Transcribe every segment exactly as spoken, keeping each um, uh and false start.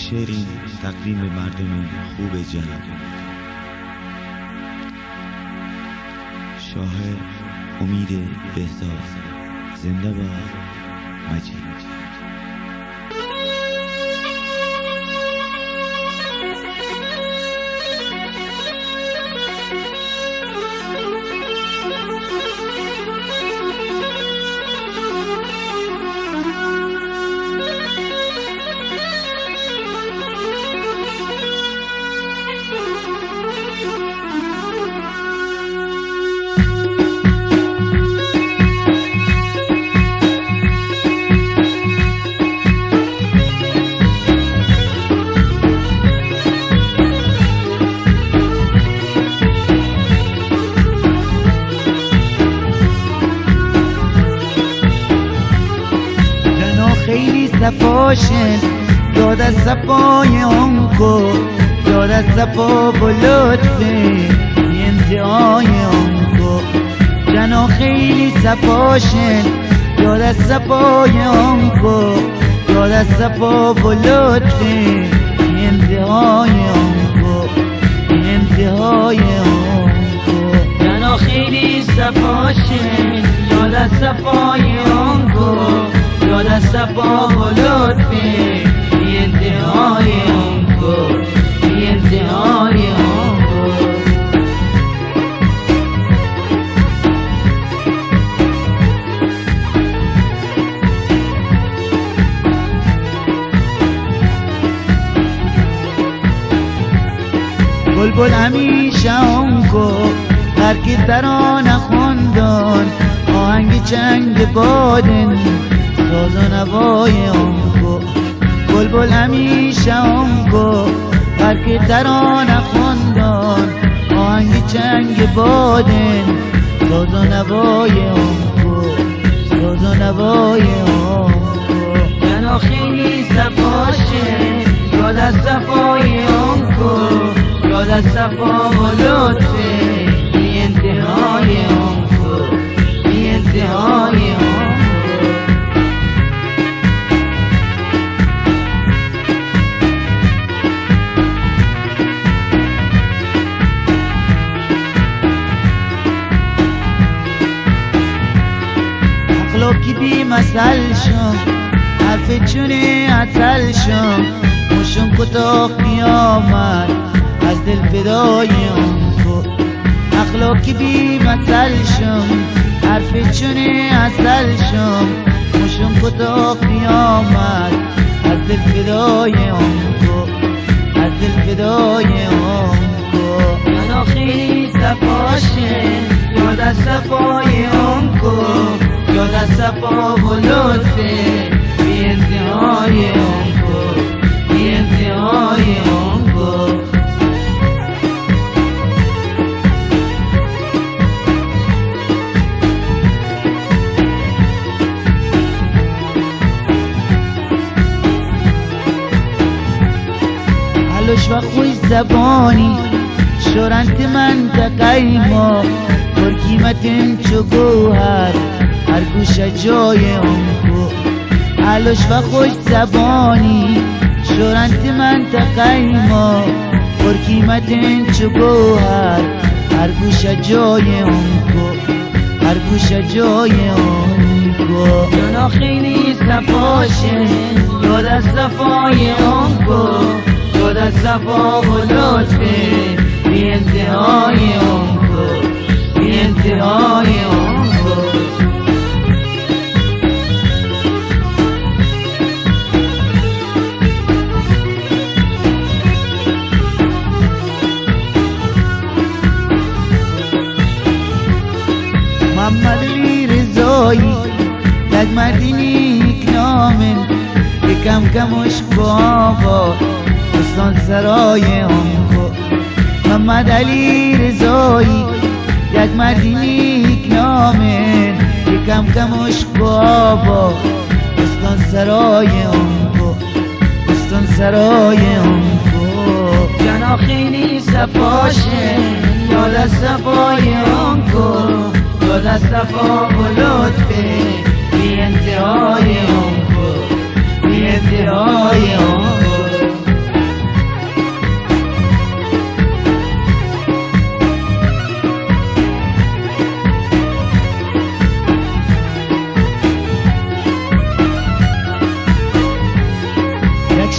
شعری تقدیم به مردم خوب جهان. شاعر امید بهزاد. زنده باد مجید. خیلی صفاشن یاد از صفای اون کو، یاد از صفا و لطفه بی انتهای اون کو. جنا خیلی صفاشن یاد از صفای اون کو، یاد از صفا و لطفه بی انتهای اون کو، بی انتهای اون کو. جنا خیلی صفاشن یاد از صفای اون کو، یاد از صفا و لطفه بی انتهای اون کو، بی انتهای اون کو. بلبل همیشه اون کو هر کی ترانه خوندن، آهنگ چنگ بادن ساز و نوای اون کو. بلبل همیشه اون کو هر کی ترانه خوندن، آهنگ چنگ بادن ساز و نوای اون کو، ساز و نوای اون کو. جنا خیلی صفاشه یاد از صفای اون کو، یاد از صفا و لطفه بی انتهای اون کو، بی انتهای اون کو. اخلاقی بی مثل شم، حرف چونه عسل شم، موشون کتاق میامد از دل فدای اون کو. اخلاقی بی مثل شم، حرف چونه عسل شم، موشون کتاق میامد از دل فدای اون کو، از دل فدای اون کو. جنا خیلی صفاشه یاد از صفای اون کو، یاد از صفا و لطفه بی انتهای اون کو، بی انتهای اون کو. حلوش و خوش زبانی شورنت منطقه ما، پرقیمتن چو گوهر هر گوشه جای اون کو. حلوش و خوش زبانی شورنت منطقه ما، پرقیمتن چو گوهر هر گوشه جای اون کو، هر گوشه جای اون کو. جنا خیلی صفاشه یاد از صفای اون کو، یاد از صفا و لطفه بی انتهای اون کو، بی انتهای اون کو. محمد علی رضایی یک مردی نیک نامن، کم کمش بابا استان سرای اون کو. محمد علی رضایی یک مردی نیک نامن، کم کمش بابا استان سرای اون کو، استان سرای اون کو. جنا خیلی صفاشه یاد از صفای اون کو، یاد از صفا و لطفه بی انتهای اون کو، بی انتهای اون کو.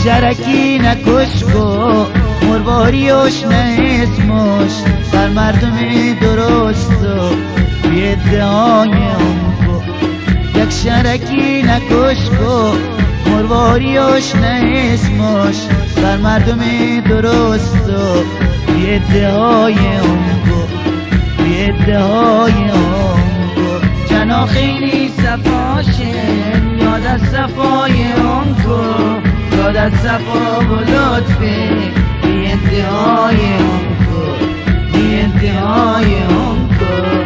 شرکی نکش کو مرواریوش نه اسمش در مردم درست و بی ادعای اون کو یک شرکی نکش کو مرواریوش نه اسمش در مردم درست و بی ادعای اون کو بی ادعای اون کو جنا خیلی صفاشن یاد از صفای اون کو یاد از صفا و لطفه بی انتهای اون کو بی انتهای اون کو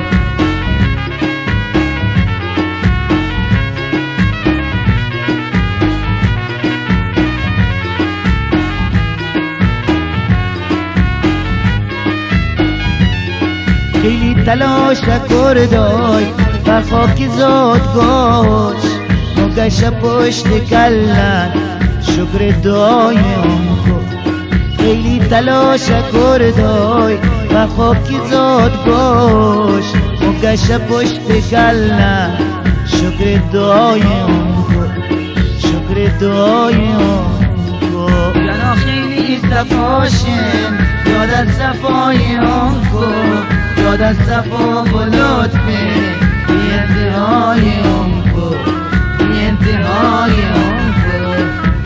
خیلی تلاش کردای و خاکی زادگاهش مگش پشت کلن شکر دعای اون کو خیلی تلاش کردای و خاکی زادگاهش مگش پشت کلن شکر دعای اون کو شکر دعای اون کو جنا خیلی صفاشن یاد از صفای اون کو یاد از صفا و لطفه بی انتهای اون کو بی انتهای اون کو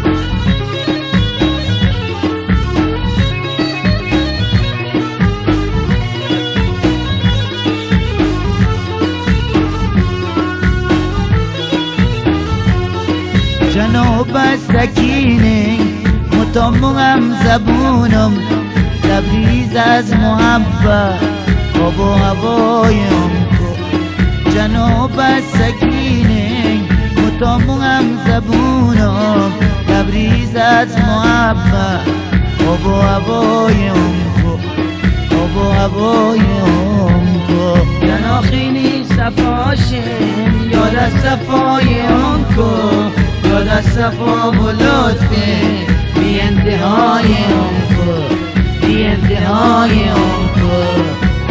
جناب سکینه مطمئم زبونم تبریز از محبت آب و هوای اون کو جناب سکینه مطمئم زبونم تبریز از محبت آب و هوای اون کو آب و هوای اون کو جنا خیلی صفاشن یاد از صفای اون کو یاد از صفا و لطفه بی انتهای اون کو بی انتهای اون کو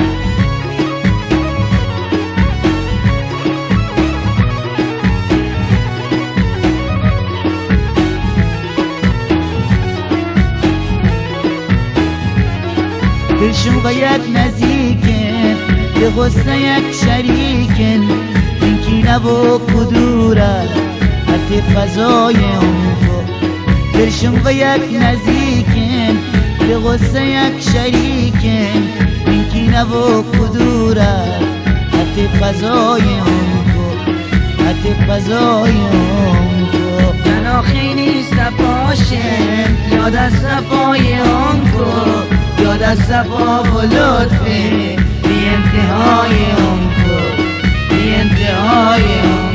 دلشون با یک نزدیکن به غصه یک شریکن این کینه و کدورت حتی فضای اون کو دلشون با یک نزدیکن به غصه یک شریکن این کینه و کدورت حتی فضای اون کو حتی فضای اون کو جنا خیلی صفاشن یاد از صفای اون کو یاد از صفا و لطفه بی انتهای اون کو بی انتهای اون